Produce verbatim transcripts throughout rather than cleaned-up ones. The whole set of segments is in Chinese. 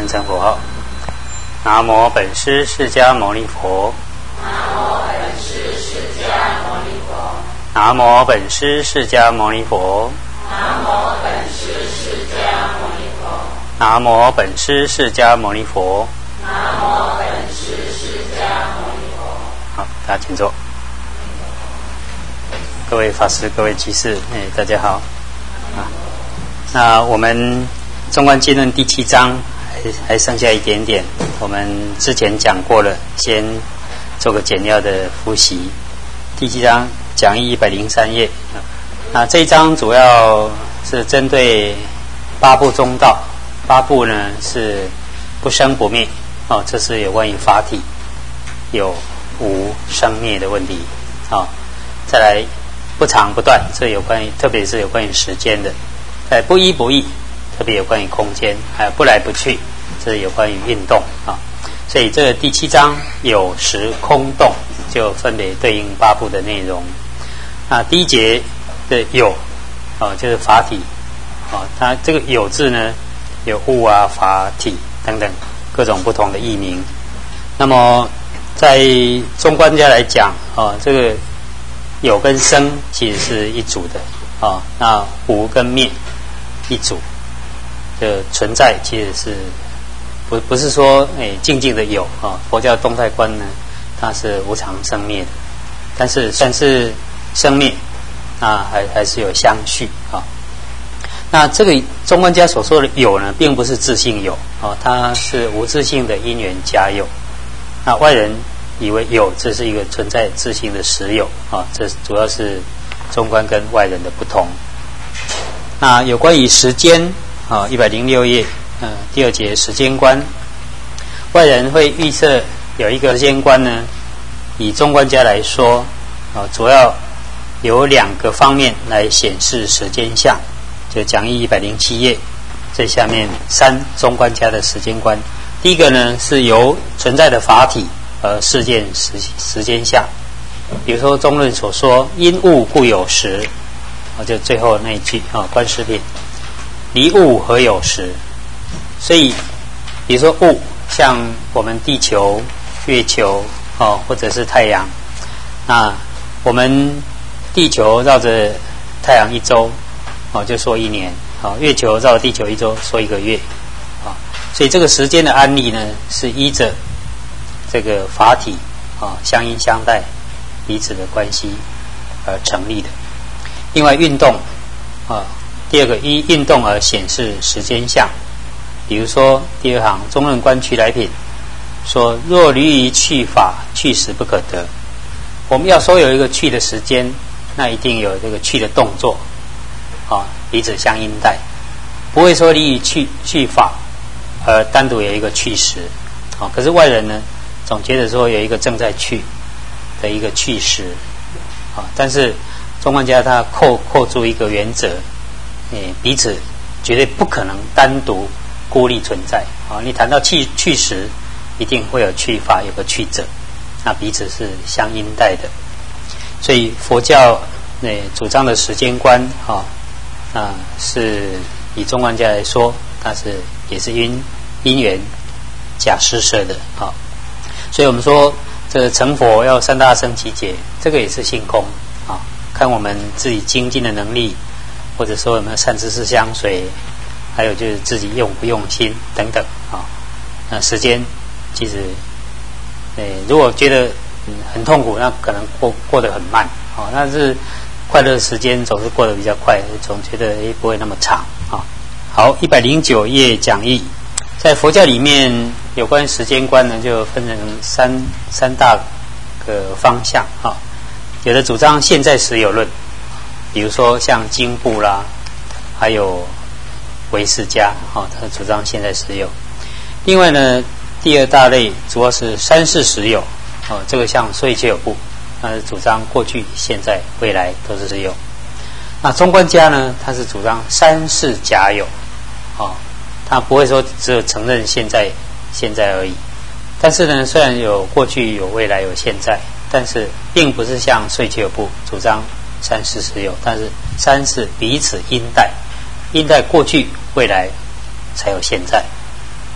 三声佛号。南无本师释迦牟尼佛。 南无本师释迦牟尼佛。 南无本师释迦牟尼佛。 南无本师释迦牟尼佛。 南无本师释迦牟尼佛。 南无本师释迦牟尼佛。 好，大家请坐。各位法师、各位居士，哎，大家好。啊，那我们中观经论第七章还还剩下一点点，我们之前讲过了，先做个简要的复习。第七章讲义一百零三页，那这一章主要是针对八部中道，八部呢是不生不灭，哦，这是有关于法体有无生灭的问题，哦，再来不长不断，这有关于特别是有关于时间的，在不依不异，特别有关于空间，还有不来不去，这是有关于运动啊。所以这个第七章有时空动就分别对应八部的内容。那第一节的有啊，就是法体啊，它这个有字呢有物啊、法体等等各种不同的译名。那么在中观家来讲啊，这个有跟生其实是一组的啊，那无跟灭一组的存在其实是不不是说诶静静的有啊，佛教动态观呢它是无常生灭的，但是算是生灭啊，还还是有相续啊。那这个中观家所说的有呢，并不是自性有啊，它是无自性的因缘加有。那外人以为有，这是一个存在自性的实有啊，这主要是中观跟外人的不同。那有关于时间啊，一百零六页，嗯、呃，第二节时间观，外人会预测有一个时间观呢，以中观家来说啊，主要有两个方面来显示时间相，就讲义一百零七页，这下面三中观家的时间观。第一个呢是由存在的法体而事件时时间相，比如说中论所说因物故有时，就最后那一句啊，观世品离物何有时。所以比如说物，像我们地球、月球哦，或者是太阳，那我们地球绕着太阳一周哦，就说一年，哦，月球绕着地球一周说一个月，啊，所以这个时间的案例呢是依着这个法体啊相因相待彼此的关系而成立的。另外运动啊，第二个依运动而显示时间相，比如说第二行中论观瞿来品说，若离于去法，去时不可得。我们要说有一个去的时间，那一定有这个去的动作啊，彼此相因待，不会说离于去去法而单独有一个去时啊。可是外人呢总觉得说有一个正在去的一个去时啊，但是中观家他扣扣住一个原则，诶，彼此绝对不可能单独孤立存在啊。你谈到去去时，一定会有去法，有个去者，那彼此是相因待的。所以佛教诶主张的时间观啊，啊是以中观家来说，它是也是因因缘假施设的啊。所以我们说这个成佛要三大生其解，这个也是性空啊，看我们自己精进的能力，或者说有没有善知识相随，还有就是自己用不用心等等啊。那时间其实诶如果觉得、嗯、很痛苦，那可能过过得很慢啊，但是快乐的时间总是过得比较快，总觉得诶不会那么长啊。好，一百零九页讲义，在佛教里面有关时间观呢，就分成三三大个方向啊。有的主张现在时有论，比如说像经部啦，还有唯识家啊，他主张现在时有。另外呢，第二大类主要是三世时有啊，这个像所以就有部，他是主张过去、现在、未来都是时有。那中观家呢，他是主张三世假有啊，他不会说只有承认现在现在而已。但是呢，虽然有过去、有未来、有现在，但是并不是像燧切有部主张三世时有，但是三世彼此因待，因待过去、未来才有现在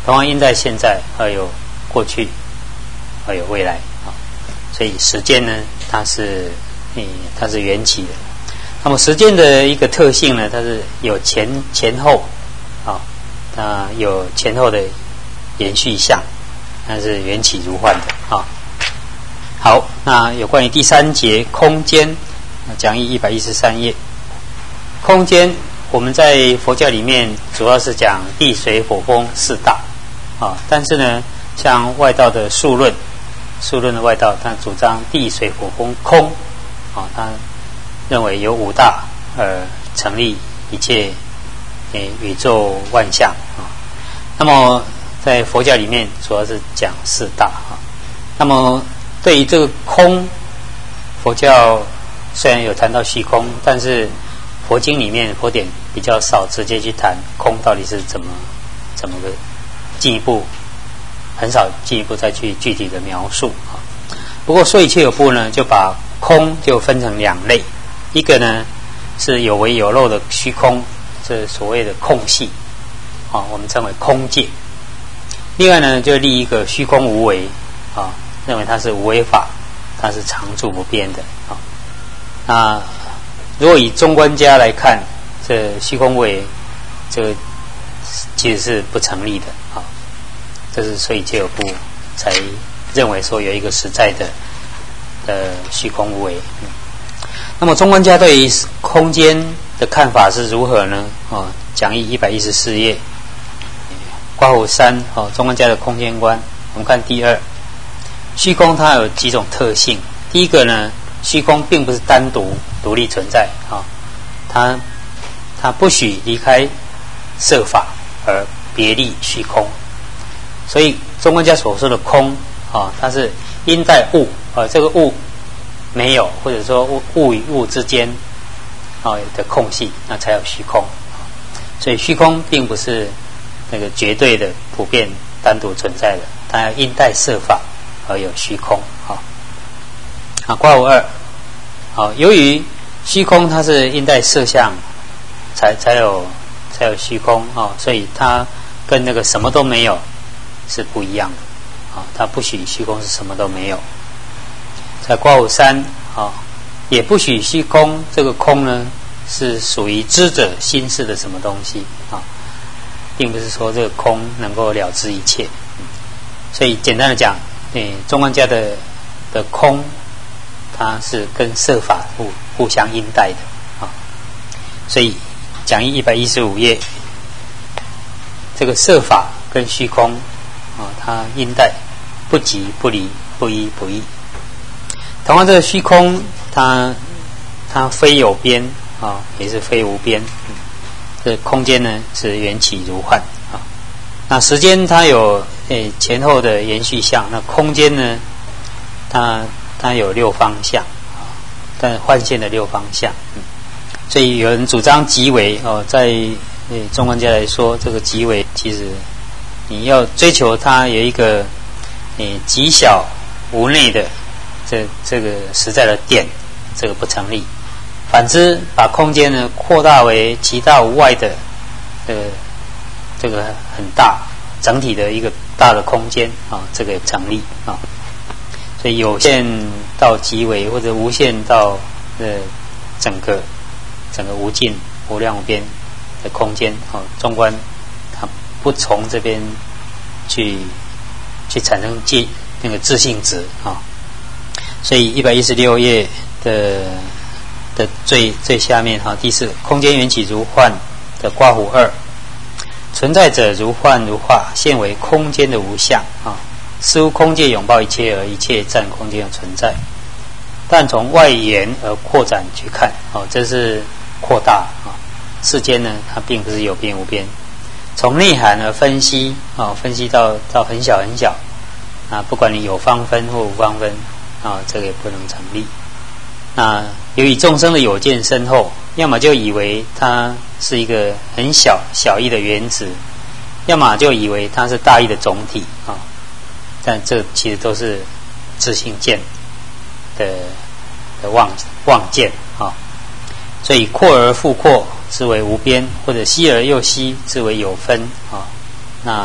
同样因在现在，还有过去，还有未来啊。所以时间呢，它是嗯，它是缘起的。那么时间的一个特性呢，它是有前前后啊，它有前后的延续相，它是缘起如幻的啊。好，那有关于第三节空间，讲义一百一十三页，空间。我们在佛教里面主要是讲地水火风四大啊，但是呢，像外道的数论，数论的外道，他主张地水火风空啊，他认为有五大而成立一切诶宇宙万象啊。那么在佛教里面主要是讲四大啊。那么对于这个空，佛教虽然有谈到虚空，但是佛经里面佛典比较少直接去谈空到底是怎么怎么个进一步，很少进一步再去具体的描述啊。不过说一切有部呢，就把空就分成两类，一个呢是有为有漏的虚空，这所谓的空隙啊，我们称为空界。另外呢，就立一个虚空无为啊，认为它是无为法，它是常住不变的啊。那如果以中观家来看，这虚空无为，这个其实是不成立的啊。这是所以就有部才认为说有一个实在的呃虚空无为。嗯、那么中观家对于空间的看法是如何呢？哦，讲义一百一十四页，刮胡三哦，中观家的空间观。我们看第二，虚空它有几种特性。第一个呢，虚空并不是单独独立存在啊、哦，它它不许离开色法而别立虚空。所以中观家所说的空啊、哦，它是因带物啊、呃，这个物没有，或者说物物与物之间啊、哦、的空隙，那才有虚空。所以虚空并不是那个绝对的普遍单独存在的，它要因带色法而有虚空。好、哦，啊，刮胡二，好、哦，由于虚空它是因带色相才才有才有虚空啊、哦，所以它跟那个什么都没有是不一样的啊、哦，它不许虚空是什么都没有。在刮胡三啊、哦，也不许虚空这个空呢是属于知者心识的什么东西啊、哦，并不是说这个空能够了知一切。嗯、所以简单的讲，诶，中观家的的空，它是跟色法互互相因带的啊、哦。所以讲义一百一十五页，这个色法跟虚空啊、哦，它因带不即不离，不依不异。同样，这个虚空，它它非有边啊、哦，也是非无边。嗯、这空间呢是缘起如幻啊、哦。那时间它有诶前后的延续相，那空间呢，它它有六方相啊、哦，但幻现的六方相。嗯、所以有人主张极微哦，在诶中观家来说，这个极微其实你要追求它有一个诶极小无内的。这这个实在的点，这个不成立。反之，把空间呢扩大为其大无外的，呃，这个很大整体的一个大的空间啊，这个也成立啊。所以有限到极微，或者无限到呃整个整个无尽无量无边的空间啊，中观它不从这边去去产生界那个自性质啊。所以一百一十六页的的最最下面哈，第四空间缘起如幻的刮胡二，存在者如幻如化，现为空间的无相啊，似乎空界拥抱一切，而一切占空间的存在。但从外延而扩展去看，哦，这是扩大啊，世间呢它并不是有边无边。从内涵而分析啊，分析到到很小很小啊，不管你有方分或无方分。啊、哦，这个也不能成立。那由于众生的有见深厚，要么就以为它是一个很小小义的原子，要么就以为它是大义的总体啊、哦。但这其实都是自性见的的妄妄见啊、哦。所以扩而复扩之为无边，或者稀而又稀之为有分啊、哦。那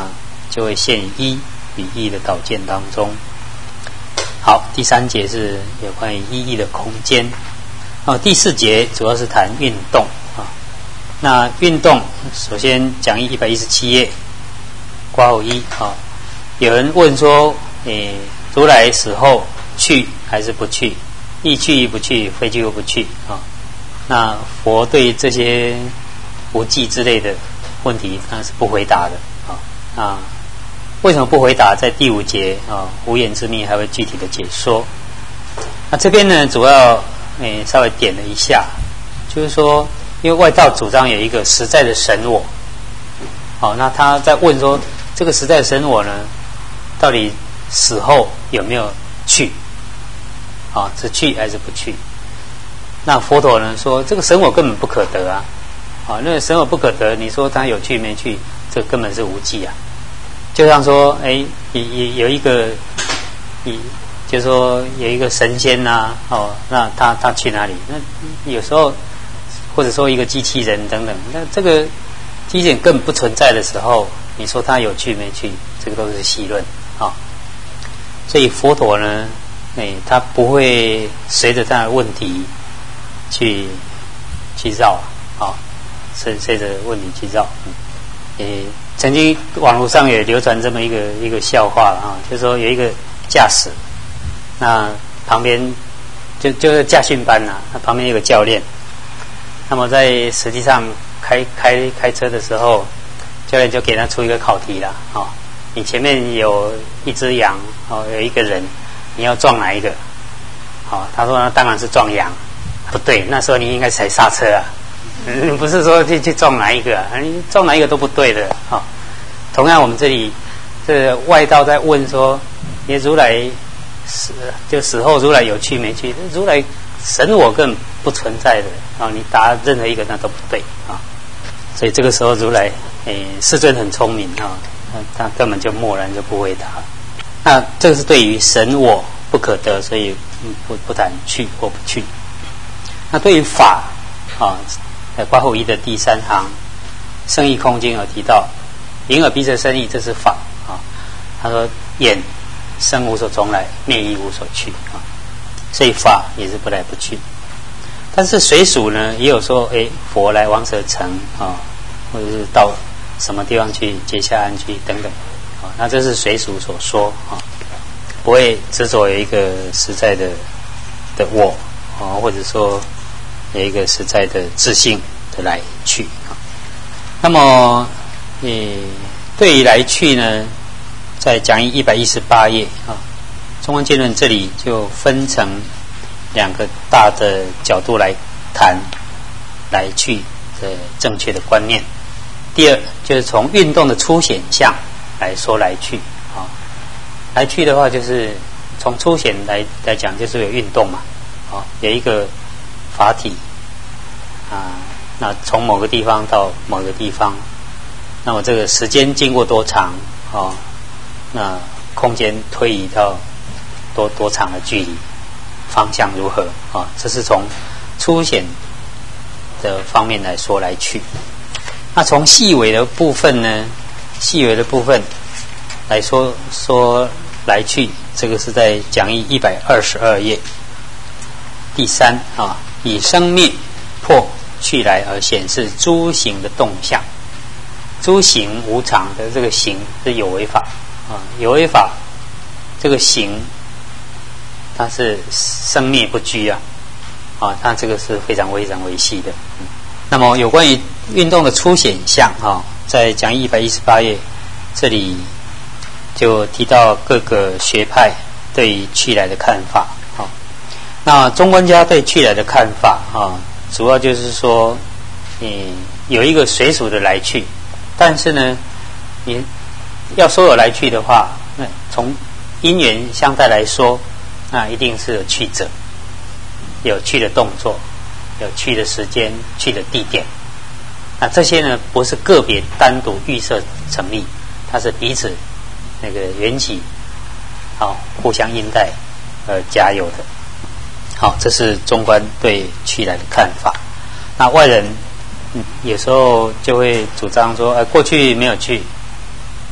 就会陷于一与一的导见当中。好，第三节是有关于一义的空间。哦，第四节主要是谈运动啊。那运动，首先讲义一百一十七页，括号一啊。有人问说，诶，如来死后去还是不去？亦去亦不去，非去又不去啊。那佛对这些无记之类的问题，那是不回答的啊。啊，为什么不回答？在第五节啊，无言之秘还会具体的解说。那这边呢，主要诶稍微点了一下，就是说，因为外道主张有一个实在的神我，好，那他在问说，这个实在的神我呢，到底死后有没有去？啊，是去还是不去？那佛陀呢说，这个神我根本不可得啊！啊，那个神我不可得，你说他有去没去，这根本是无记啊！就像说，哎，有有一个，就是说有一个神仙呐、啊，哦，那他他去哪里？那有时候或者说一个机器人等等，那这个机器人根本不存在的时候，你说他有去没去，这个都是戏论啊。所以佛陀呢，哎，他不会随着他的问题去去绕啊，随随着问题去绕。嗯，诶，曾经网络上也流传这么一个一个笑话啊，就是说有一个驾驶，那旁边就就是驾训班呐、啊，那旁边有个教练，那么在实际上开开开车的时候，教练就给他出一个考题啦，啊，你前面有一只羊，哦，有一个人，你要撞哪一个？好，他说那当然是撞羊。不对，那时候你应该踩刹车啊，嗯，不是说去去撞哪一个啊，你撞哪一个都不对的啊、哦。同样，我们这里这外道在问说，你如来死就死后如来有去没去？如来神我更不存在的啊、哦，你答任何一个那都不对啊、哦。所以这个时候如来诶，世尊很聪明啊、哦，他根本就默然就不回答。那这个是对于神我不可得，所以不不谈去或不去。那对于法啊，在括号一的第三行圣义空经有提到，眼耳鼻舌身意，这是法啊。他说眼生无所从来，灭亦无所去啊，所以法也是不来不去。但是随属呢，也有说，哎，佛来王舍城啊，或者是到什么地方去结下安居等等啊，那这是随属所说啊，不会执着有一个实在的的我啊，或者说有一个实在的自性的来去啊。那么，诶，对于来去呢，在讲义一百一十八页啊，中观戒论这里就分成两个大的角度来谈来去的正确的观念。第二，就是从运动的粗显象来说来去啊。来去的话，就是从粗显来来讲，就是有运动嘛，啊，有一个法体啊，那从某个地方到某个地方，那么这个时间经过多长啊？那空间推移到多多长的距离，方向如何啊？这是从粗显的方面来说来去。那从细微的部分呢？细微的部分来说说来去，这个是在讲义一百二十二页第三啊，以生灭破去来而显示诸行的动向。诸行无常的这个行是有为法啊，有为法这个行它是生灭不居啊，啊，它这个是非常非常微细的。嗯、那么有关于运动的粗显象啊，在讲义一百一十八页这里就提到各个学派对于去来的看法啊。那中观家对去来的看法啊，主要就是说，嗯，有一个随属的来去，但是呢，你要说有来去的话，那从因缘相待来说，那一定是有去者，有去的动作，有去的时间，去的地点。那这些呢，不是个别单独预设成立，它是彼此那个缘起，好，互相因带而加有的。好，这是中观对去来的看法。那外人、嗯、有时候就会主张说，呃，过去没有去，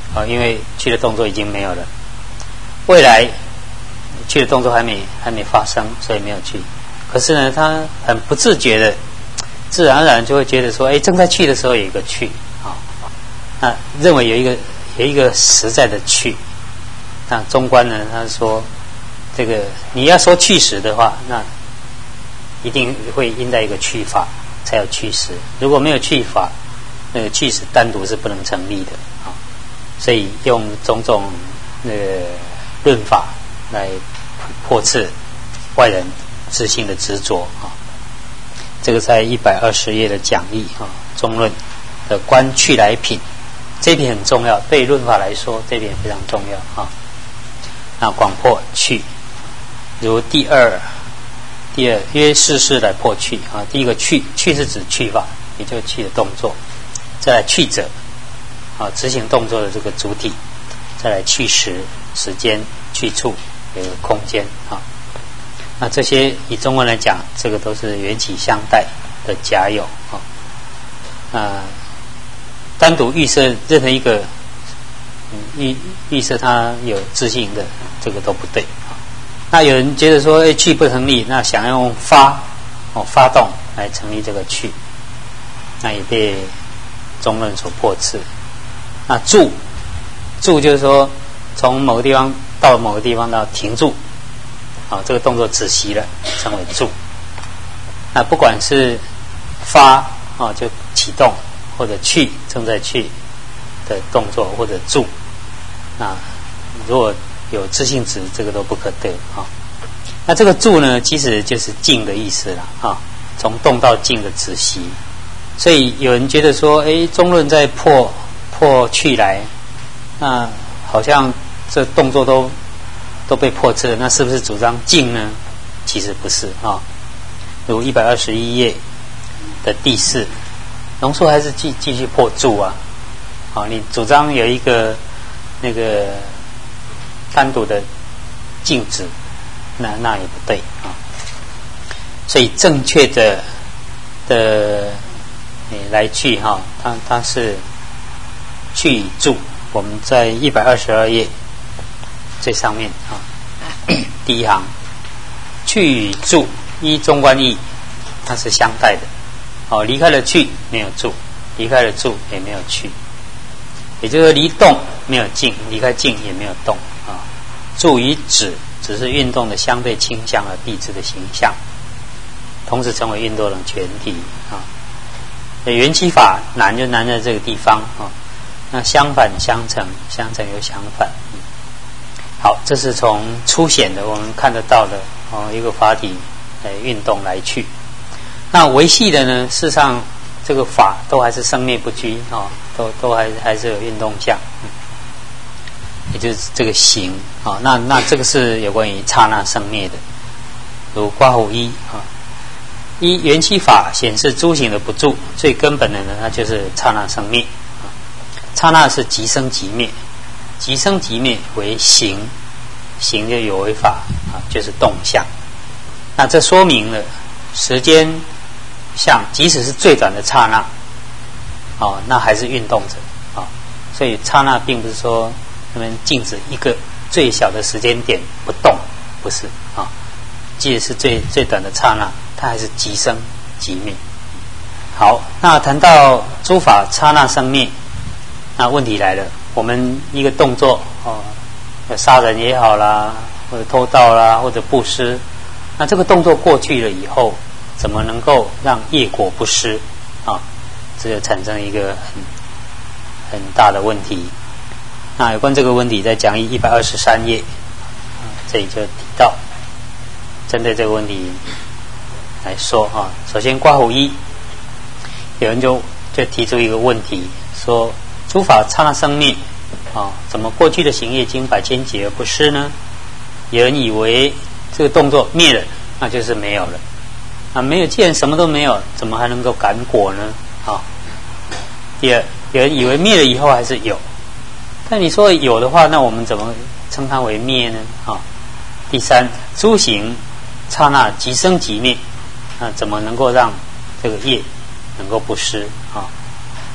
啊，因为去的动作已经没有了。未来去的动作还没还没发生，所以没有去。可是呢，他很不自觉的，自然而然就会觉得说，哎，正在去的时候有一个去啊，那认为有一个有一个实在的去。那中观呢，他说，这个你要说去时的话，那一定会应在一个去法才有去时。如果没有去法，那个去时单独是不能成立的啊。所以用种种那个论法来破斥外人自性的执着啊。这个在一百二十页的讲义啊，中论的观去来品，这篇很重要，对论法来说，这篇非常重要啊。那广破去，如第二，第二约事事来破去啊。第一个去，去是指去法，也就是去的动作。再来去者啊，执行动作的这个主体。再来去时，时间、去处、有个空间啊。那这些以中文来讲，这个都是缘起相待的假有啊。啊，单独预设任何一个。预预设它有自性的，这个都不对啊。那有人觉得说，哎，去不成立，那想要用发哦发动来成立这个去，那也被中论所破斥。那住住就是说，从某个地方到某个地方到停住，啊，这个动作止息了，称为住。那不管是发啊就启动，或者去正在去的动作，或者住。那如果有自性质，这个都不可得啊。那这个住呢，其实就是静的意思了啊，从动到静的止息。所以有人觉得说，哎，中论在破破去来，那好像这动作都都被破斥了，那是不是主张静呢？其实不是啊。如一百二十一页的第四，龙树还是继继续破住啊。好，你主张有一个那个单独的静止，那那也不对啊。所以正确的的来去哈，它它是去住。我们在一百二十二页最上面啊，第一行，去与住依中观义，它是相待的。哦，离开了去没有住，离开了住也没有去。也就是离动没有静，离开静也没有动啊。住与止只是运动的相对倾向和地质的形象，同时成为运动的全体啊。缘起法难就难在这个地方啊。那相反相成，相成又相反。嗯、好，这是从粗显的我们看得到的哦一个法体来运动来去。那维系的呢，事实上这个法都还是生灭不居啊、哦，都都还还是有运动相，嗯、也就是这个行啊、哦。那那这个是有关于刹那生灭的，如刮胡一啊，依缘起法显示诸行的不住，最根本的呢，那就是刹那生灭啊。刹那是即生即灭，即生即灭为行，行就有为法啊，就是动相。那这说明了时间相，即使是最短的刹那，哦，那还是运动着啊、哦。所以刹那并不是说他们静止一个最小的时间点不动，不是啊、哦。即使是最最短的刹那，它还是即生即灭。好，那谈到诸法刹那生灭，那问题来了，我们一个动作哦，杀人也好啦，或者偷盗啦，或者布施，那这个动作过去了以后，怎么能够让业果不失啊？这就产生一个很很大的问题。那有关这个问题，在讲义一百二十三页，这里就提到，针对这个问题来说啊。首先，刮胡一，有人就就提出一个问题，说诸法刹那生灭啊，怎么过去的行业经百千劫而不失呢？有人以为这个动作灭了，那就是没有了。啊，没有，既然什么都没有，怎么还能够感果呢？啊，第二，有人以为灭了以后还是有，但你说有的话，那我们怎么称它为灭呢？啊，第三，诸行刹那即生即灭，啊，怎么能够让这个业能够不失？啊，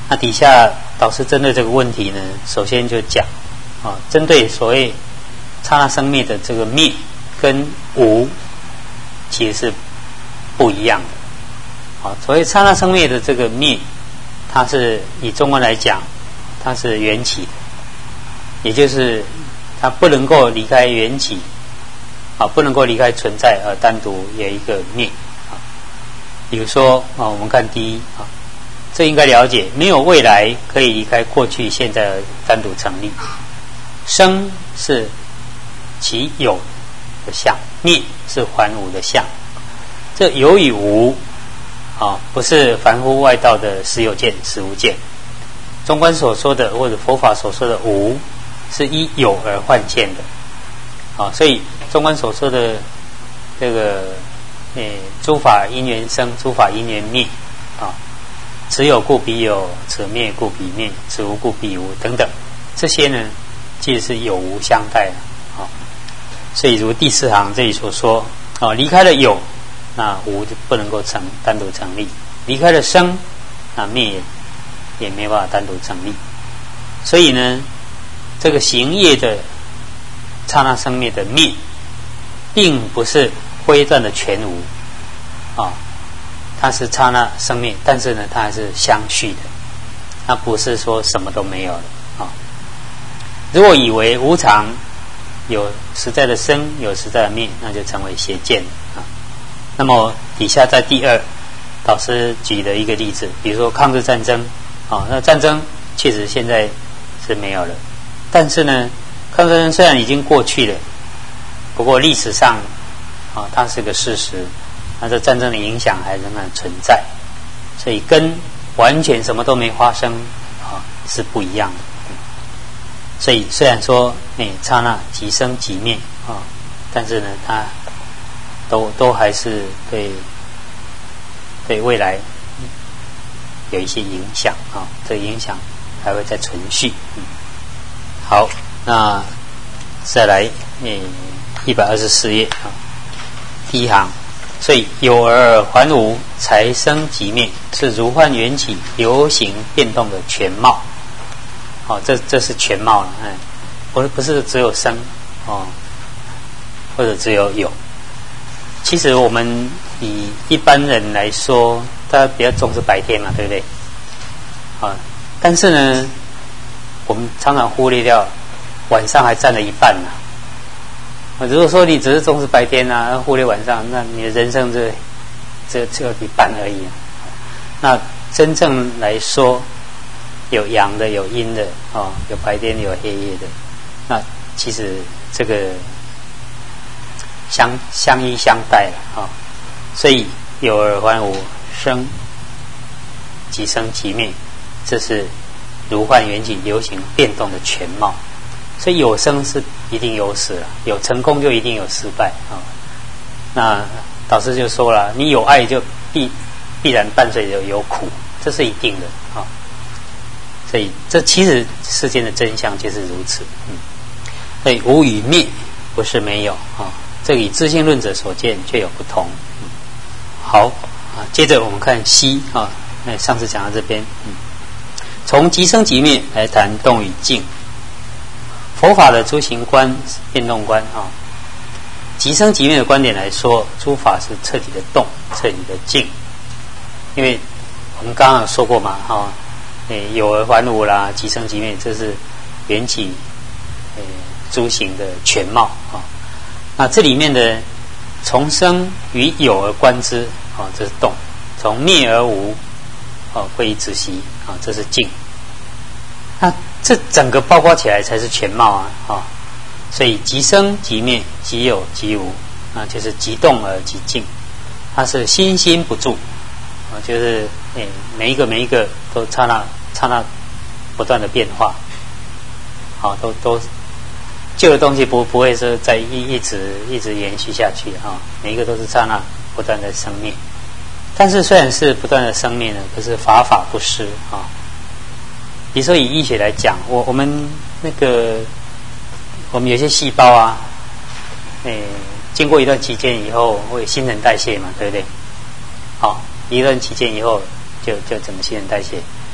那底下导师针对这个问题呢，首先就讲啊，针对所谓刹那生灭的这个灭跟无，其实是不一样的。啊，所谓刹那生灭的这个灭，它是以中观来讲，它是缘起的，也就是它不能够离开缘起，啊，不能够离开存在而单独有一个灭。啊，比如说啊，我们看第一啊。这应该了解，没有未来可以离开过去、现在而单独成立。生是其有的相，灭是还无的相。这有与无，啊，不是凡夫外道的实有见、实无见。中观所说的或者佛法所说的无，是依有而换现的。啊，所以中观所说的这个，诶，诸法因缘生，诸法因缘灭，啊。此有故彼有，此灭故彼灭，此无故彼无等等，这些呢，其实是有无相待的啊。所以如第四行这里所说啊，离开了有，那无就不能够成单独成立；离开了生，那灭也也没办法单独成立。所以呢，这个行业的刹那生灭的灭，并不是灰断的全无啊。它是刹那生灭，但是呢，它还是相续的，它不是说什么都没有了啊。如果以为无常有实在的生，有实在的灭，那就成为邪见啊。那么底下在第二，导师举的一个例子，比如说抗日战争啊，那战争确实现在是没有了，但是呢，抗日战争虽然已经过去了，不过历史上啊，它是个事实。那这战争的影响还仍然存在，所以跟完全什么都没发生啊是不一样的。所以虽然说哎刹那即生即灭啊，但是呢，它都都还是对对未来有一些影响啊，这个影响还会再存续。嗯、好，那再来诶一百二十四页啊，第一行。所以有而还无，才生即灭，是如幻缘起流行变动的全貌。好、哦，这这是全貌了，哎，不是不是只有生哦，或者只有有。其实我们以一般人来说，大家比较重视白天嘛，对不对？啊、哦，但是呢，我们常常忽略掉晚上还占了一半呢、啊。如果说你只是重视白天啊，忽略晚上，那你的人生这这只有一半而已、啊。那真正来说，有阳的，有阴的，哦，有白天，有黑夜的。那其实这个相相依相待了啊、哦。所以有而还无，生即生即灭，这是如幻缘起流行变动的全貌。所以有生是一定有死了，有成功就一定有失败啊、哦。那导师就说了，你有爱就必必然伴随着有苦，这是一定的啊、哦。所以这其实世间的真相就是如此。嗯，所以无与灭不是没有啊、哦，这个与自性论者所见却有不同。嗯、好啊，接着我们看息啊，那上次讲到这边，嗯，从即生即灭来谈动与静。佛法的诸行观、变动观啊，即生即灭的观点来说，诸法是彻底的动，彻底的静。因为我们刚刚有说过嘛，哈、哦，诶，有而还无啦，即生即灭，这是缘起诶诸行的全貌啊、哦。那这里面的从生与有而观之，啊、哦，这是动；从灭而无，哦，归于止息，啊、哦，这是静。那这整个包括起来才是全貌啊！啊、哦，所以即生即灭，即有即无，啊，就是即动而即静，它是心心不住，啊，就是诶，每一个每一个都刹那刹那不断的变化，好、哦，都都旧的东西不不会说在一一直一直延续下去啊、哦，每一个都是刹那不断的生灭，但是虽然是不断的生灭呢，可是法法不失啊。哦，比如说以医学来讲，我我们那个我们有些细胞啊，诶，经过一段期间以后会新陈代谢嘛，对不对？好、哦，一段期间以后就就怎么新陈代谢？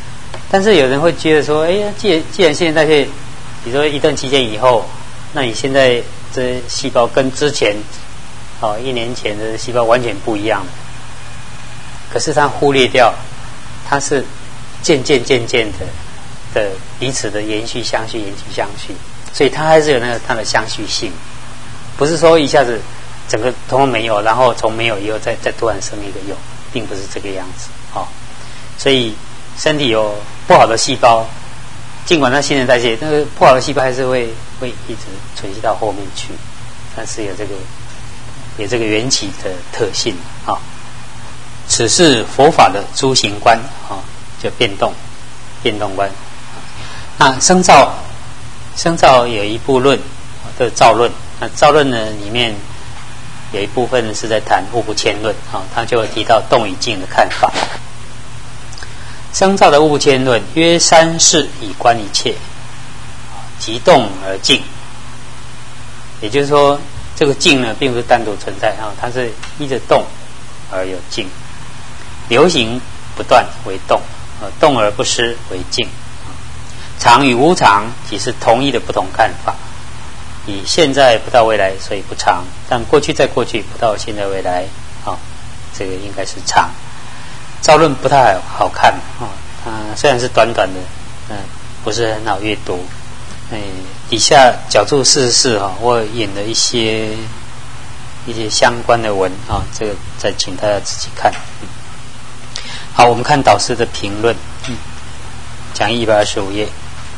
但是有人会觉得说，哎呀，既既然新陈代谢，比如说一段期间以后，那你现在这细胞跟之前，哦一年前的细胞完全不一样，可是它忽略掉，它是渐渐渐渐的的彼此的延续相续延续相续，所以它还是有那个它的相续性，不是说一下子整个通通没有，然后从没有以后再再突然生一个有，并不是这个样子哦。所以身体有不好的细胞，尽管它新陈代谢，那个不好的细胞还是会会一直存续到后面去，但是有这个有这个缘起的特性啊、哦。此是佛法的诸行观啊、哦，就变动变动观。那生造生造有一部论的造论，那造论呢里面有一部分是在谈物不迁论啊、哦，他就会提到动与静的看法。生造的物不迁论，曰三世以观一切，即动而静。也就是说，这个静呢，并不是单独存在啊，它是依着动而有静，流行不断为动，呃，动而不失为静。常与无常即是同一的不同看法。以现在不到未来，所以不常；但过去在过去不到现在未来，啊、哦，这个应该是常。造论不太好看啊、哦，它虽然是短短的，嗯、呃，不是很好阅读。哎，底下角注四十四哈，我引了一些一些相关的文啊、哦，这个再请大家自己看。嗯、好，我们看导师的评论，嗯，讲义一百二十五页。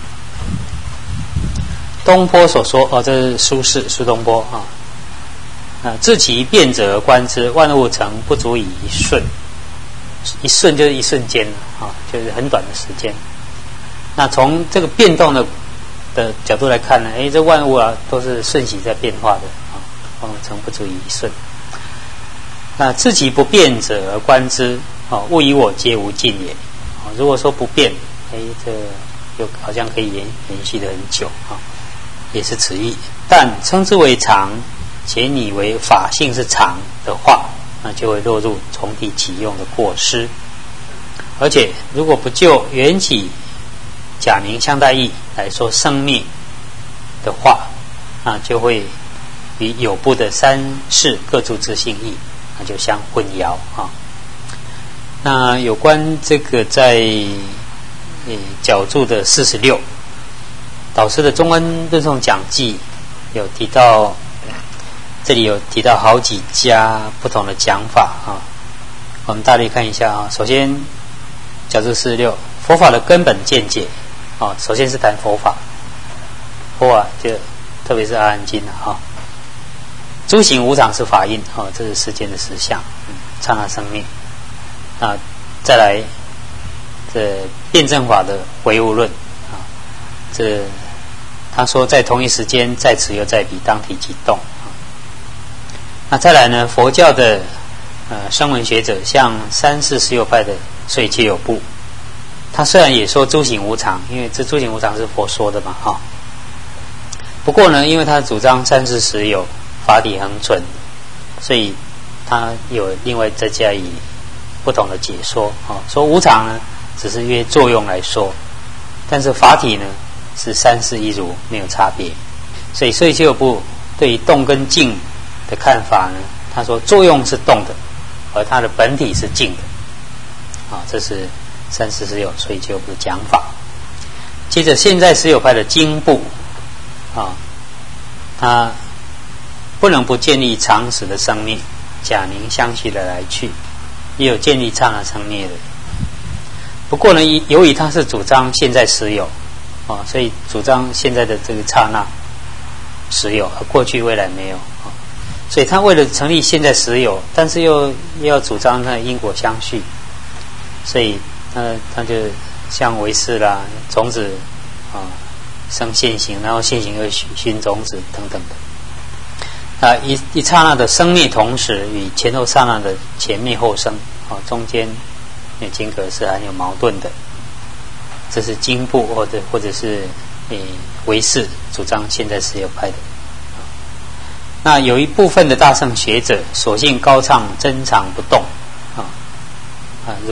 东坡所说哦，这是苏轼苏东坡啊。啊，自其变者而观之，万物成不足以一瞬。一瞬就是一瞬间啊，就是很短的时间。那从这个变动的的角度来看呢，哎，这万物啊都是瞬息在变化的啊，万物成不足以一瞬。那自己不变者而观之，啊，物以我皆无尽也。啊，如果说不变，哎，这又好像可以延延续的很久啊，也是此意。但称之为常，且你为法性是常的话，那就会落入从体起用的过失。而且如果不就缘起假名相待义来说生灭的话，那就会与有部的三世各诸自性义，那就相混淆啊。那有关这个在呃角注的四十六，导师的中观论颂讲记有提到，这里有提到好几家不同的讲法啊。我们大略看一下啊。首先角注四十六，佛法的根本见解啊，首先是谈佛法，佛法就特别是阿含经啊，诸行无常是法印啊，这是世间的实相，嗯，刹那生命啊。再来这辩证法的唯物论啊，这他说在同一时间在此又在彼，当体即动啊。那再来呢，佛教的呃声闻学者，像三世十有派的所以皆有部，他虽然也说诸行无常，因为这诸行无常是佛说的嘛哈、哦。不过呢，因为他主张三世实有，法体恒存，所以他有另外再加以不同的解说啊、哦。说无常呢，只是约作用来说，但是法体呢是三世一如，没有差别。所以所以皆有部对于动跟静的看法呢，他说作用是动的，而它的本体是静的。啊、哦，这是三世实有，所以就不讲法。接着现在实有派的经部啊，它不能不建立常识的生命，假名相续的来去，也有建立刹那生灭的。不过呢，由于它是主张现在实有啊，所以主张现在的这个刹那实有，而过去未来没有啊，所以他为了成立现在实有，但是又又要主张它的因果相续。所以呃，他就像唯识啦，种子啊生现行，然后现行又熏种子等等的啊，一一刹那的生灭同时与前后刹那的前灭后生啊，中间那间隔是很有矛盾的。这是经部或者或者是诶唯识主张现在实有派的。那有一部分的大乘学者，索性高唱真常不动啊啊，如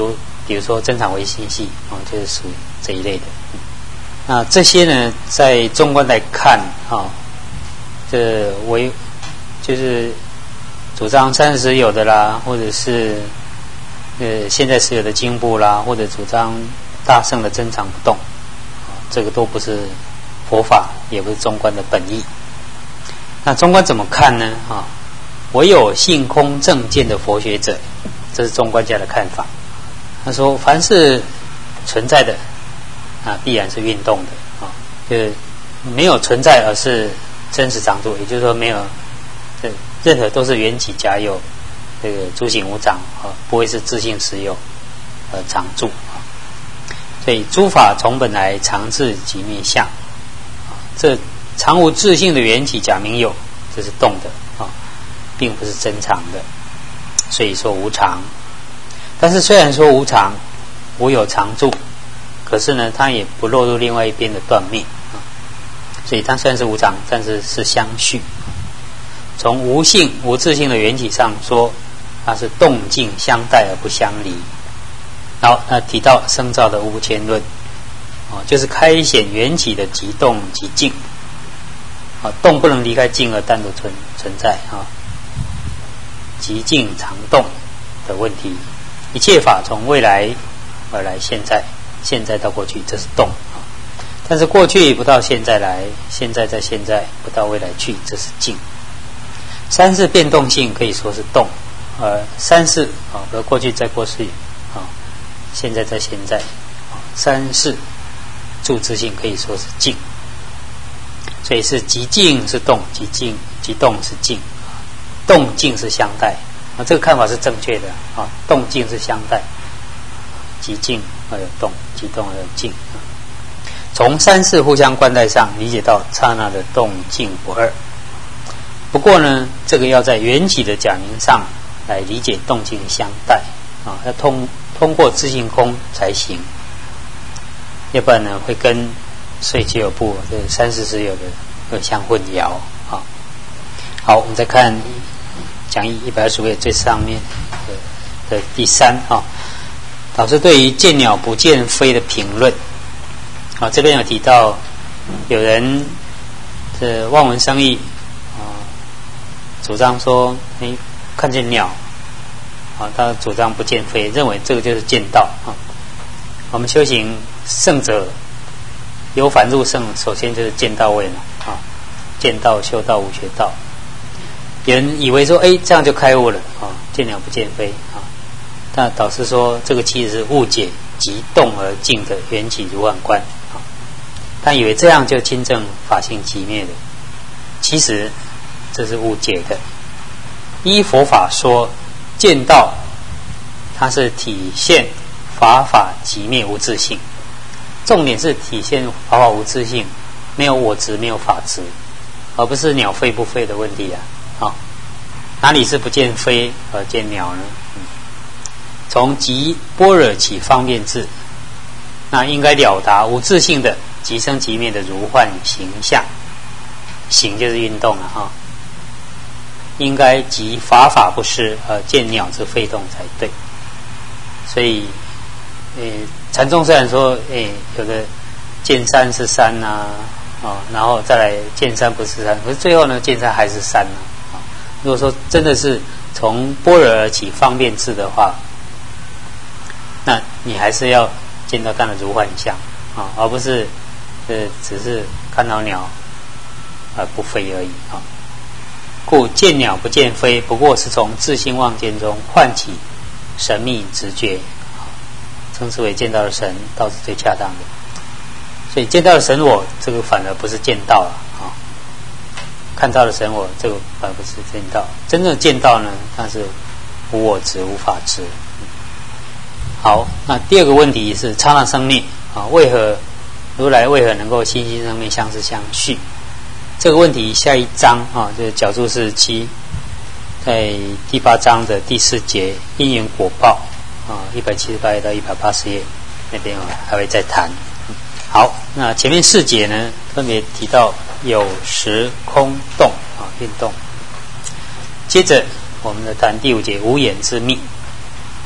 比如说增长维心系啊，就是属于这一类的。那这些呢，在中观来看啊，这为就是主张三十有的啦，或者是呃现在持有的经部啦，或者主张大圣的增长不动，这个都不是佛法，也不是中观的本意。那中观怎么看呢？啊，唯有性空正见的佛学者，这是中观家的看法。他说，凡是存在的啊，必然是运动的啊，就是没有存在而是真实常住，也就是说没有，这任何都是缘起假有，这个诸行无常啊，不会是自性实有而常住啊。所以诸法从本来常自即灭相，啊，这常无自性的缘起假名有，这是动的啊，并不是真常的，所以说无常。但是虽然说无常，无有常住，可是呢，它也不落入另外一边的断灭啊。所以它虽然是无常，但是是相续。从无性、无自性的缘起上说，它是动静相待而不相离。好，那提到生造的无牵论，哦，就是开显缘起的即动即静。啊，动不能离开静而单独存存在啊，即静常动的问题。一切法从未来而来现在，现在到过去，这是动啊。但是过去不到现在来，现在在现在不到未来去，这是静。三世变动性可以说是动，而三世啊，比如过去在过去啊，现在在现在啊，三世住之性可以说是静。所以是即静是动，即静即动是静，动静是相待啊，这个看法是正确的啊。动静是相待，即静而有动，即动而有静。从三世互相关待上理解到刹那的动静不二。不过呢，这个要在缘起的假名上来理解动静相待啊，要通通过自性空才行，要不然呢会跟所以就有部这三世实有的恶相混淆啊。好，我们再看讲义一百二十页最上面的的第三啊，导师对于见鸟不见飞的评论啊，这边有提到有人这望文生义啊，主张说你看见鸟啊，他主张不见飞，认为这个就是见道啊。我们修行圣者由凡入圣，首先就是见道位嘛，啊，见道、修道、无学道。有人以为说，哎，这样就开悟了啊，见鸟不见飞啊。但导师说，这个其实是误解即动而静的缘起如幻观啊。他以为这样就亲证法性即灭的，其实这是误解的。依佛法说，见道它是体现法法即灭无自性。重点是体现法法无自性，没有我执，没有法执，而不是鸟飞不飞的问题啊！啊，哪里是不见飞而见鸟呢？嗯、从即般若起方便智，那应该了达无自性的即生即灭的如幻形象，形就是运动了啊！应该即法法不失而见鸟之飞动才对。所以，呃。禅宗虽然说，哎，有的见山是山呐、啊，哦，然后再来见山不是山，可是最后呢，见山还是山呐、啊。哦，如果说真的是从般若而起方便智的话，那你还是要见到它的如幻相啊、哦，而不是呃只是看到鸟而不飞而已啊、哦。故见鸟不见飞，不过是从自性妄见中唤起神秘直觉。称之为见到的神，倒是最恰当的。所以见到的神我，这个反而不是见到了啊。看到的神我，这个反而不是见到。真正见到呢，它是无我执、无法执。好，那第二个问题是刹那生灭啊，为何如来为何能够心心生灭，相思相续？这个问题下一章啊，就是角注释七，在第八章的第四节因缘果报。啊，一百七十八页到一百八十页那边还会再谈。好，那前面四节呢，分别提到有时空动啊，运动。接着我们来谈第五节无眼之密。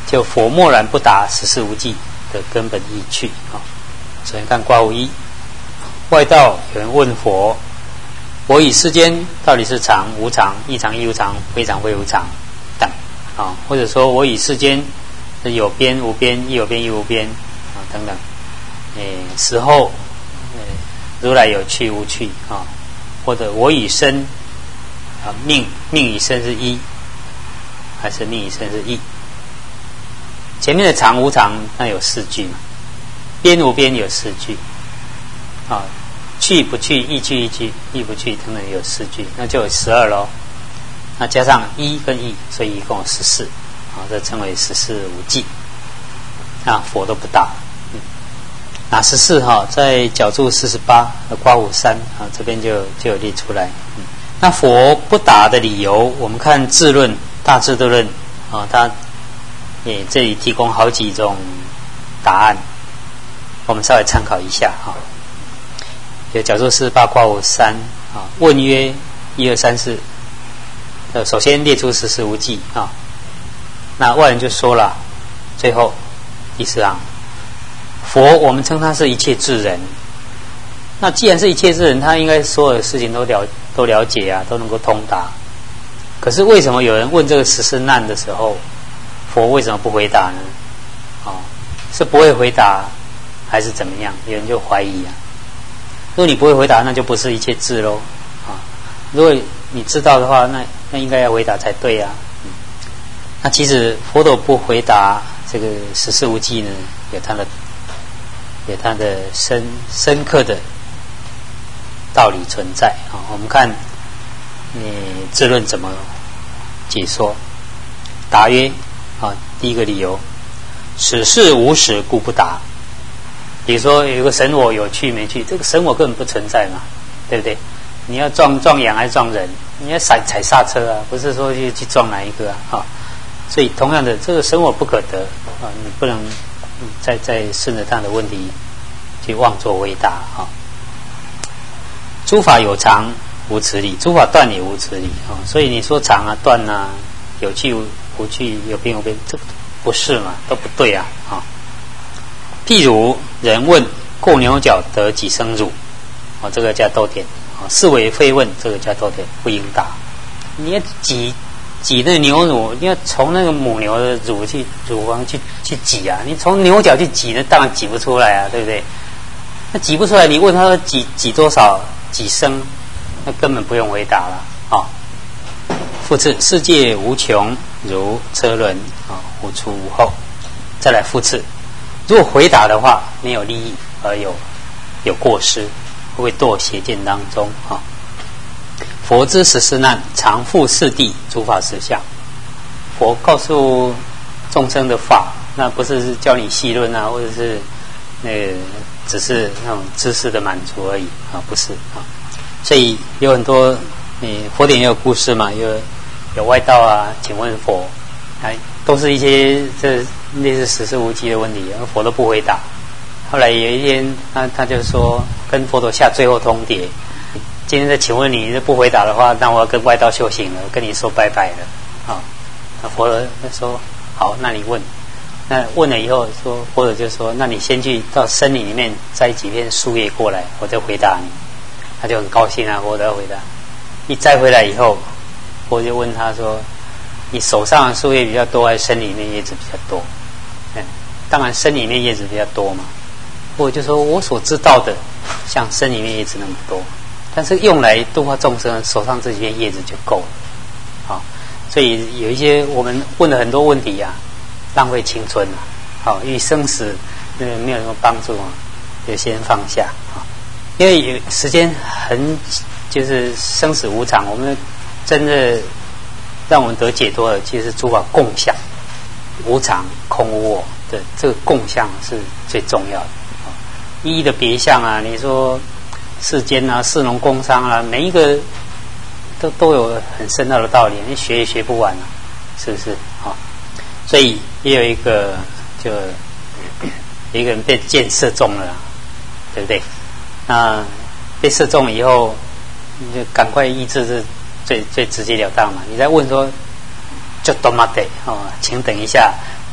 就佛默然不答十事无记的根本意趣啊。首先看卦五一，外道有人问佛：我与世间到底是常无常、异常亦无常、非常非无常等啊，或者说我与世间有边无边、亦有边亦无边啊等等。诶，时候，诶，如来有去无去啊，或者我与身啊命命与身是一，还是命与身是异？前面的常无常那有四句嘛，边无边有四句啊。去不去，亦去亦去，亦不去，等等有四句，那就有十二咯。那加上一跟异，所以一共有十四，啊，这称为十四无记。那佛都不答。嗯，那十四哈，在角注四十八和卦五三啊，这边就就有列出来。嗯，那佛不答的理由，我们看智论大智度论啊，它也这里提供好几种答案，我们稍微参考一下哈。有角注四十八卦五三啊，问曰一二三四，呃，首先列出十事无记啊，那外人就说了，最后第四行，佛我们称他是一切智人，那既然是一切智人，他应该所有的事情都了都了解啊，都能够通达。可是为什么有人问这个十事难的时候，佛为什么不回答呢？啊，是不会回答，还是怎么样？有人就怀疑啊。如果你不会回答，那就不是一切智咯啊！如果你知道的话，那那应该要回答才对啊。嗯、那其实佛陀不回答这个十事无记呢，有它的有它的深深刻的道理存在啊。我们看你智论怎么解说？答曰啊，第一个理由，此事无始故不答。比如说有个神我有去没去，这个神我根本不存在嘛，对不对？你要撞撞羊还是撞人？你要踩踩刹车啊，不是说去去撞哪一个啊？啊，所以同样的，这个神我不可得啊，你不能再再顺着他的问题去妄作回答啊。诸法有常无此理，诸法断也无此理啊。所以你说常啊断啊，有去无去，有边无边，这个不是嘛，都不对啊啊。譬如人问过牛角得几升乳，哦，这个叫斗点，哦，是为非问，这个叫斗点，不应答。你要挤挤那牛乳，你要从那个母牛的乳去乳房去去挤啊，你从牛角去挤，那当然挤不出来啊，对不对？那挤不出来，你问他说挤挤多少几升，那根本不用回答了啊。复次，世界无穷，如车轮啊，无出无后。再来复次。如果回答的话没有利益而有有过失，会不会堕邪见当中啊？佛之十事难，常复四谛诸法实相。佛告诉众生的法，那不是教你细论啊，或者是那个只是那种知识的满足而已啊，不是啊。所以有很多，你佛典也有故事嘛，有有外道啊，请问佛，哎，都是一些这。类似十事无记的问题，佛都不回答。后来有一天，他他就说跟佛陀下最后通牒：今天再请问你，不回答的话，那我要跟外道修行了，跟你说拜拜了。啊，那佛陀说好，那你问。那问了以后，说佛陀就说：那你先去到森林里面摘几片树叶过来，我再回答你。他就很高兴啊，佛陀要回答。一摘回来以后，佛就问他说：你手上的树叶比较多，还是森里面叶子比较多？嗯，当然森里面叶子比较多嘛。我就说我所知道的，像森里面叶子那么多，但是用来度化众生，手上这几片叶子就够了。好，所以有一些我们问了很多问题啊，浪费青春啊。好，因为生死呃没有什么帮助啊，就先放下啊。因为有时间很就是生死无常，我们真的让我们得解脱的，其实是诸法共相。无常空无我的这个共相是最重要的。一一的别相啊，你说世间啊、士农工商啊，每一个都都有很深奥的道理，你学也学不完啊，是不是啊？所以也有一个就有一个人被箭射中了，对不对？那被射中以后，你就赶快医治是最最直截了当嘛。你再问说就多嘛得哦，请等一下，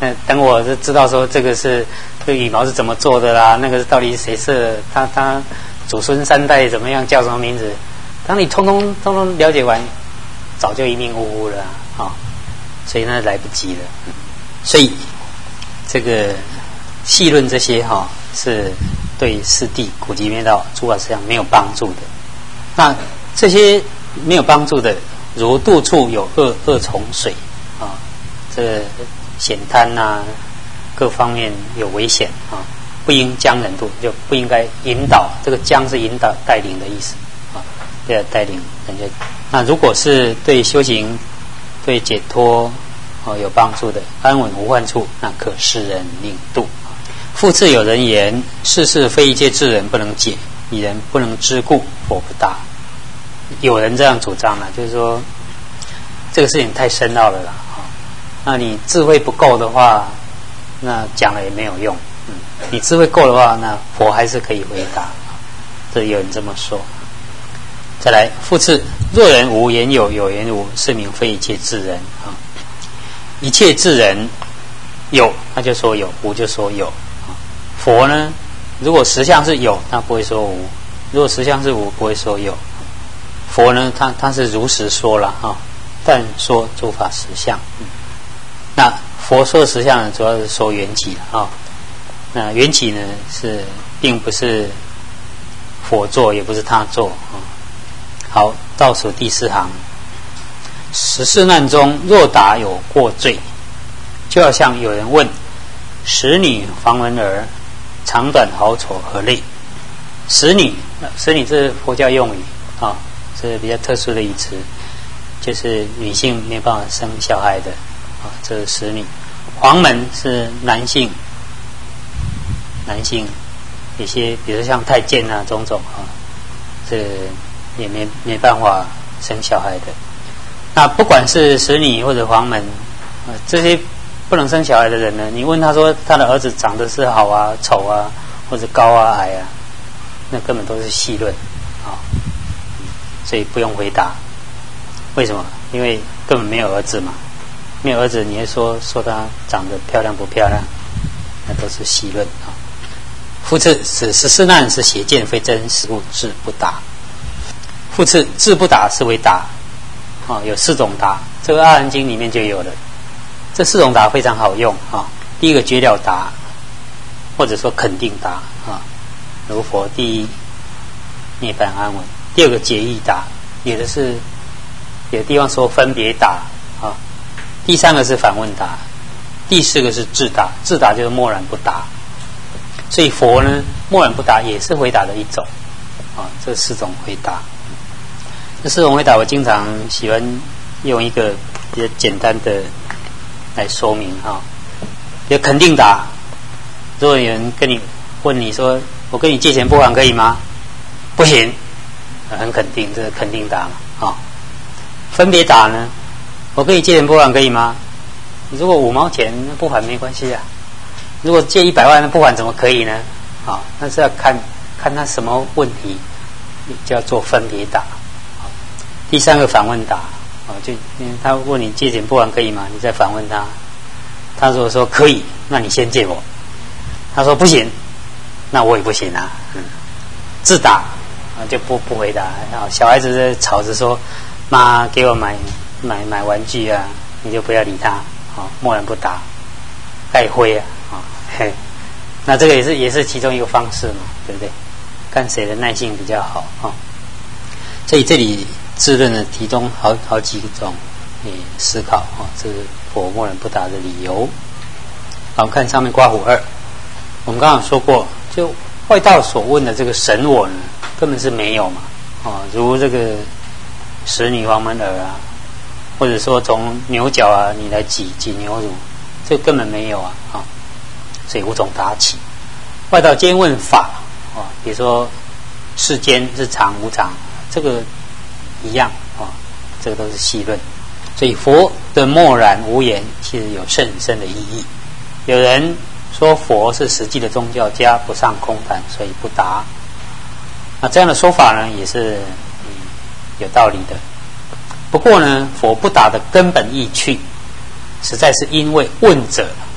那等我是知道说这个是这个羽毛是怎么做的啦，那个是到底是谁设的，他他祖孙三代怎么样，叫什么名字？当你通通通通了解完，早就一命呜呼了啊、哦！所以那来不及了。所以这个细论这些哈、哦，是对四谛古籍灭道诸法实相没有帮助的。那这些没有帮助的，如渡处有恶恶虫水啊、哦，这个险滩呐、啊，各方面有危险啊、哦，不应将人渡，就不应该引导。这个将是引导带领的意思啊，对、哦，带领人家。那如果是对修行、对解脱哦有帮助的，安稳无患处，那可示人令度。复次有人言：世事非一切智人不能解，以人不能知故，佛不答。有人这样主张了，就是说这个事情太深奥了啦。那你智慧不够的话，那讲了也没有用。嗯，你智慧够的话，那佛还是可以回答。这有人这么说。再来，复次，若人无言有，有言无，是名非一切智人啊。一切智人有，他就说有；无就说有。佛呢，如果实相是有，他不会说无；如果实相是无，不会说有。佛呢，他他是如实说了啊，但说诸法实相。嗯，那佛说的实相呢，主要是说缘起啊。那缘起呢，是并不是佛做，也不是他做啊。好，倒数第四行，十四难中，若答有过罪，就要像有人问：使女房门儿，长短好丑何类？使女，使女是佛教用语啊，是比较特殊的语词，就是女性没办法生小孩的啊，这是使女。黄门是男性，男性有些，比如像太监啊，种种啊，这也没没办法生小孩的。那不管是使女或者黄门，呃，这些不能生小孩的人呢，你问他说他的儿子长得是好啊、丑啊，或者高啊、矮啊，那根本都是戏论啊，所以不用回答。为什么？因为根本没有儿子嘛，没有儿子，你还说说他长得漂亮不漂亮？那都是戏论啊。复次，此十四难是邪见，非真实物，智不答。复次，智不答是为答啊，有四种答，这个《阿含经》里面就有了。这四种答非常好用啊。第一个绝了答，或者说肯定答啊，如佛第一涅槃安稳。第二个解义答，有的是有的地方说分别答啊。第三个是反问答，第四个是智答，智答就是默然不答。所以佛呢，默然不答也是回答的一种啊。这四种回答，这四种回答我经常喜欢用一个比较简单的来说明哈。比如肯定答，如果有人跟你问你说：“我跟你借钱不还可以吗？”不行，很肯定，这是肯定答嘛啊。分别答呢，我跟你借钱不还可以吗？你如果五毛钱不还没关系啊，如果借一百万不还怎么可以呢？啊，那是要看看他什么问题，叫做分别答。第三个反问答啊，就他问你借钱不还可以吗？你再反问他，他如果说可以，那你先借我。他说不行，那我也不行啊。嗯，自答啊就不不回答啊。小孩子在吵着说：“妈，给我买买买玩具啊！”你就不要理他啊，默然不答，盖灰啊啊嘿。那这个也是也是其中一个方式嘛，对不对？看谁的耐性比较好啊。所以这里自论呢提供好好几种诶思考啊，这是佛默然不答的理由。好，我们看上面括弧二，我们刚刚说过，就外道所问的这个神我呢，根本是没有嘛，啊，如这个使女黄门儿啊，或者说从牛角啊你来挤挤牛乳，这根本没有啊，啊，所以无从答起。外道兼问法啊，比如说世间是常无常，这个一样啊，这个都是细论。所以佛的默然无言，其实有甚深的意义。有人说佛是实际的宗教家，不上空谈，所以不答。那这样的说法呢，也是、嗯、有道理的。不过呢，佛不答的根本意趣，实在是因为问者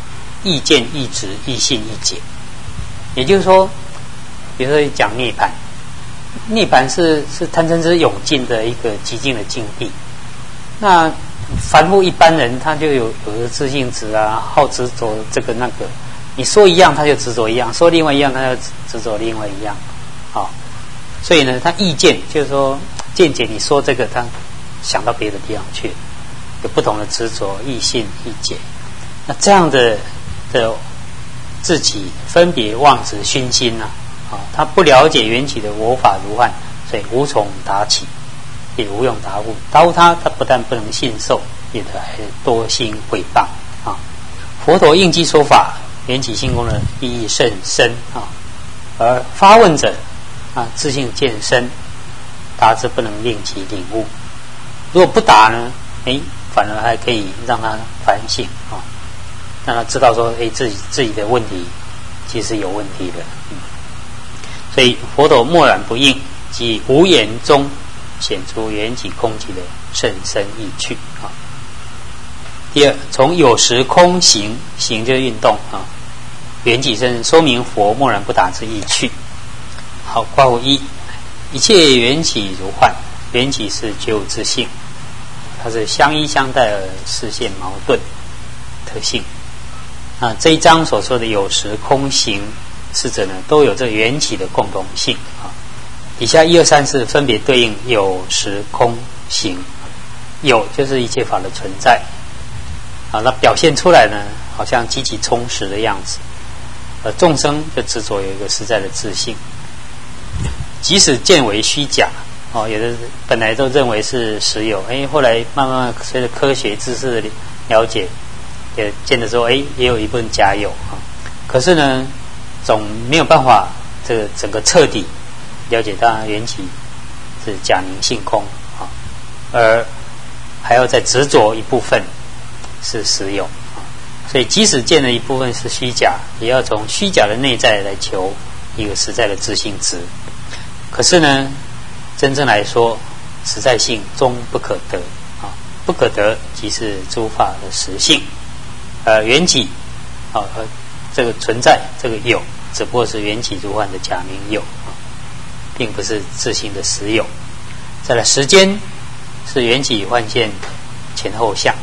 意见、意执、意信、意解。也就是说，比如说讲涅槃，涅槃是是贪嗔痴永尽的一个极尽的境地。那凡夫一般人，他就有有的自性执啊，好执着这个那个。你说一样，他就执着一样；说另外一样，他就执着另外一样。好，所以呢，他意见就是说见解，你说这个，他想到别的地方去，有不同的执着、意信、意解。那这样的的自己分别妄执熏心啊，啊，他不了解缘起的我法如幻，所以无从达起，也无用达悟。达悟他，他不但不能信受，也还多心毁谤啊。佛陀应机说法。缘起性空的意义甚深啊，而发问者啊，自性渐深，答之不能令其领悟。如果不答呢，哎，反而还可以让他反省啊，让他知道说，哎，自己自己的问题其实有问题的。嗯、所以佛陀默然不应，即无言中显出缘起空寂的甚深意趣啊。第二，从有时空行，行就是运动啊，缘起身说明佛默然不答之意趣。好，括弧一，一切缘起如幻，缘起是觉悟之性，它是相依相待而实现矛盾特性。啊，这一章所说的有时空行四者呢，都有这缘起的共同性啊。以下一二三四分别对应有时空行，有就是一切法的存在。啊，那表现出来呢，好像积极充实的样子。而众生就执着有一个实在的自性，即使见为虚假，哦，有的本来都认为是实有，哎，后来慢慢随着科学知识的了解，也见得说，哎，也有一部分假有啊。可是呢，总没有办法这个整个彻底了解到缘起是假名性空啊，而还要再执着一部分是实有，所以即使见了一部分是虚假，也要从虚假的内在来求一个实在的自性值。可是呢，真正来说，实在性终不可得啊，不可得即是诸法的实性。呃，缘起啊，呃，这个存在，这个有，只不过是缘起如幻的假名有啊，并不是自性的实有。再来，时间是缘起幻现前后相。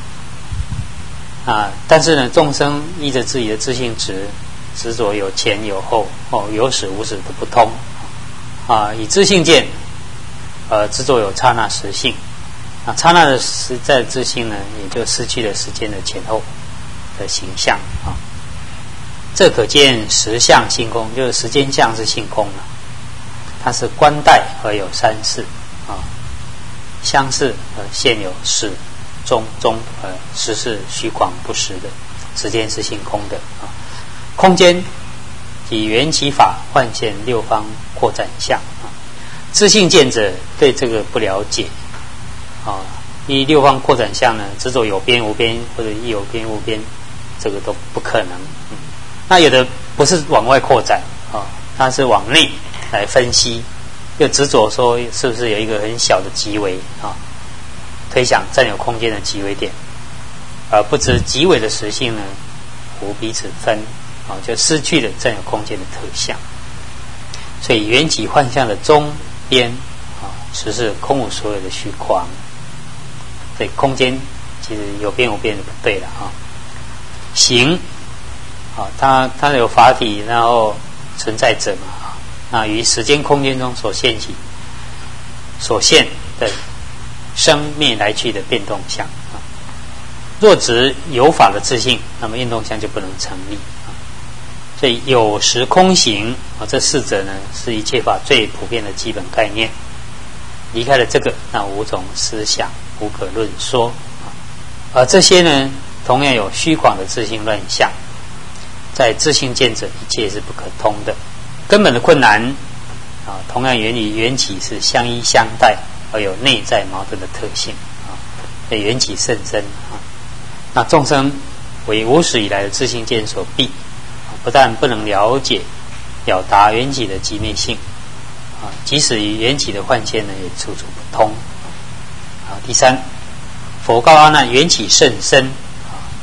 啊，但是呢，众生依着自己的自性执，执着有前有后，哦，有始无始的不通，啊，以自性见，呃，执着有刹那实性，啊，刹那的实在自性呢，也就失去了时间的前后的形象啊。这可见实相性空，就是时间相是性空了，它是观待而有三世啊，相似而现有始。中中呃，实是虚妄不实的，时间是性空的啊。空间以缘起法幻现六方扩展相啊。自性见者对这个不了解啊，依六方扩展相呢，执着有边无边或者一有边无边，这个都不可能。嗯，那有的不是往外扩展啊，它是往内来分析，又执着说是不是有一个很小的极微啊。推想占有空间的极微点，而不知极微的实性呢，无彼此分，啊，就失去了占有空间的特相。所以缘起幻象的中边啊，实是空无所有的虚诳。所以空间其实有边无边就不对了啊。形啊，它它有法体，然后存在者嘛啊，那于时间空间中所现起、所现的。生灭来去的变动相啊，若执有法的自性，那么运动相就不能成立啊。所以有时空行啊，这四者呢是一切法最普遍的基本概念。离开了这个，那无从思想，无可论说啊。而这些呢，同样有虚诳的自性乱象，在自性见者，一切是不可通的。根本的困难啊，同样原理缘起是相依相待。而有内在矛盾的特性啊，所以缘起甚深啊。那众生为无始以来的自性见所蔽，不但不能了解了达缘起的极灭性啊，即使于缘起的幻现呢，也处处不通啊。第三，佛告阿难，缘起甚深啊，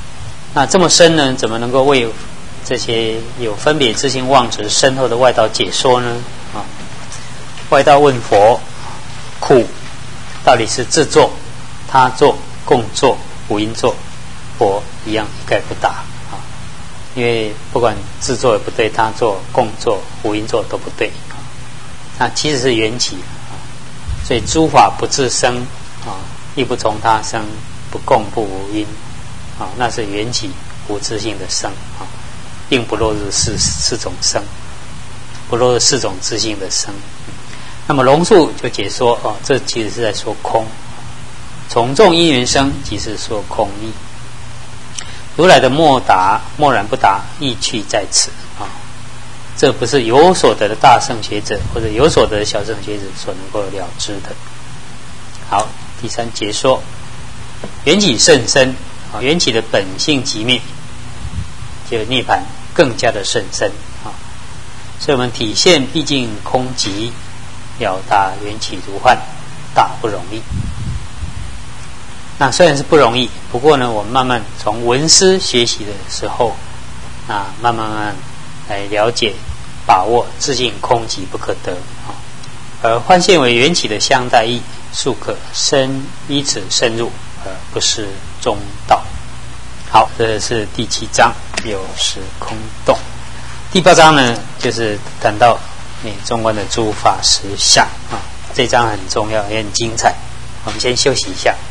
那这么深呢，怎么能够为这些有分别自性妄执深厚的外道解说呢？啊，外道问佛，苦到底是自作、他作、共作、无因作？佛一样一概不答啊，因为不管自作也不对，他作、共作、无因作都不对啊。那其实是缘起啊，所以诸法不自生啊，亦不从他生，不共不无因啊，那是缘起无自性的生啊，并不落入四四种生，不落入四种自性的生。那么龙树就解说哦，这其实是在说空，从众因缘生，即是说空义。如来的默答默然不答，意趣在此啊，这不是有所得的大圣学者或者有所得的小圣学者所能够了知的。好，第三节说缘起甚深啊，缘起的本性极灭，就涅槃更加的甚深啊，所以我们体现毕竟空寂，了达缘起如幻，大不容易。那虽然是不容易，不过呢，我们慢慢从闻思学习的时候，啊，慢慢慢慢来了解、把握自性空寂不可得啊，而幻现为缘起的相待义，速可深依此深入，而不是中道。好，这是第七章有时空洞。第八章呢，就是谈到你中观的诸法实相啊，这章很重要，也很精彩。我们先休息一下。